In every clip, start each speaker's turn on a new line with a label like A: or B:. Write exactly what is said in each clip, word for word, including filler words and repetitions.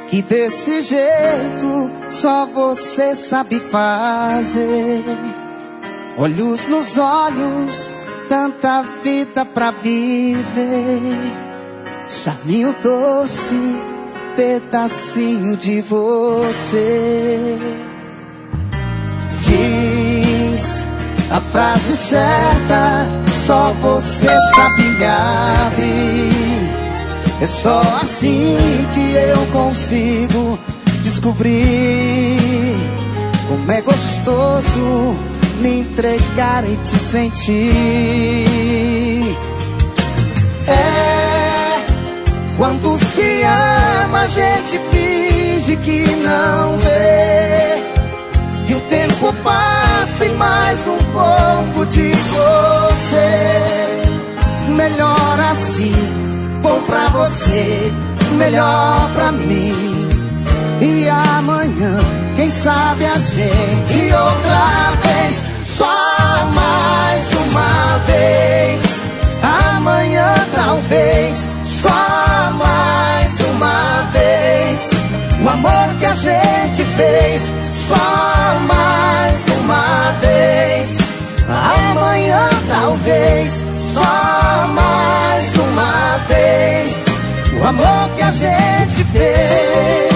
A: que desse jeito só você sabe fazer. Olhos nos olhos, tanta vida pra viver. Charminho doce, pedacinho de você. Diz a frase certa, só você sabe me abrir. É só assim que eu consigo descobrir como é gostoso me entregar e te sentir. É, quando se ama a gente finge que não vê, e o tempo passa e mais um pouco de você. Melhor assim, bom pra você, melhor pra mim. E amanhã, quem sabe a gente outra vez, só mais uma vez. Amanhã talvez, só mais uma vez. O amor que a gente fez, só mais uma vez. Amanhã talvez, só mais uma vez. O amor que a gente fez.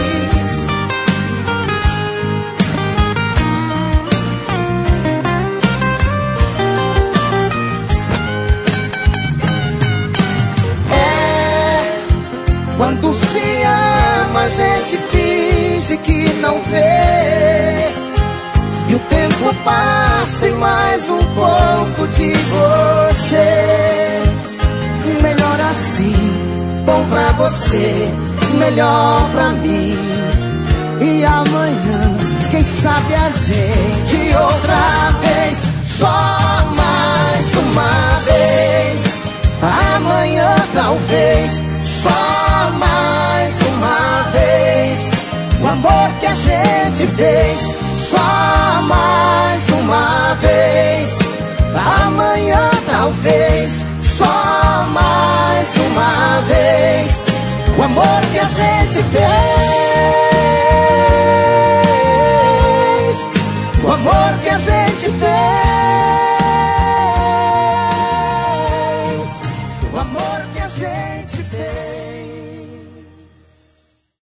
A: É, quando se ama a gente finge que não vê, e o tempo passa e mais um pouco de você. Melhor assim, bom pra você, melhor pra mim. E amanhã, quem sabe a gente outra vez, só mais uma vez. Amanhã talvez, só mais uma vez. O amor que a gente fez, só mais uma vez. Amanhã talvez, só mais uma vez. O amor que a gente fez, o amor que a gente fez.